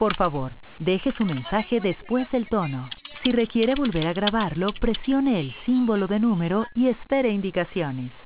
Por favor, deje su mensaje después del tono. Si requiere volver a grabarlo, presione el símbolo de número y espere indicaciones.